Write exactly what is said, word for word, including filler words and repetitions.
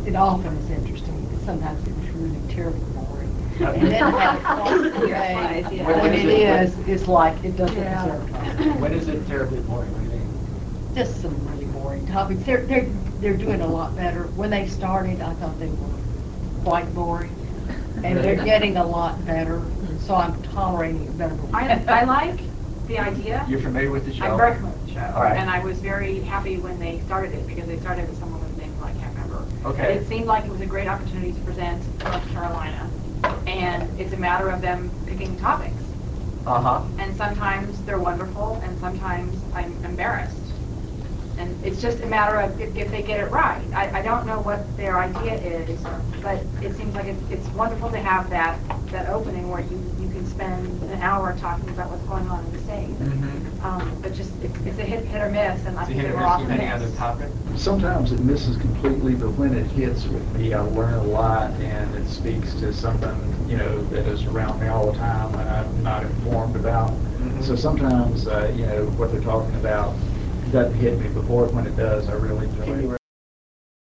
it often is interesting, but sometimes it was really terribly boring. And then have it quite today, Yeah. when it is, it's like, it doesn't Yeah. deserve it. When is it terribly boring? What do you mean? Just some really boring topics. They're, they're, they're doing a lot better. When they started, I thought they were quite boring. And they're getting a lot better, so I'm tolerating it better. I, I like the idea. You're familiar with the show? I'm very familiar with the show. All right. And I was very happy when they started it, because they started with someone with a name I can't remember. Okay. But it seemed like it was a great opportunity to present North Carolina. And it's a matter of them picking topics. Uh-huh. And sometimes they're wonderful, and sometimes I'm embarrassed. And it's just a matter of if, if they get it right. I, I don't know what their idea is, but it seems like it's, it's wonderful to have that, that opening where you, you can spend an hour talking about what's going on in the state. Mm-hmm. Um, but just, it's, it's a hit, hit or miss, and I Is he think hit they or were miss often depending on the missed. topic? Sometimes it misses completely, but when it hits with me, I learn a lot, and it speaks to something, you know, that is around me all the time and I'm not informed about. Mhm. So sometimes, uh, you know, what they're talking about doesn't hit me before. When it does, I really enjoy Can it. you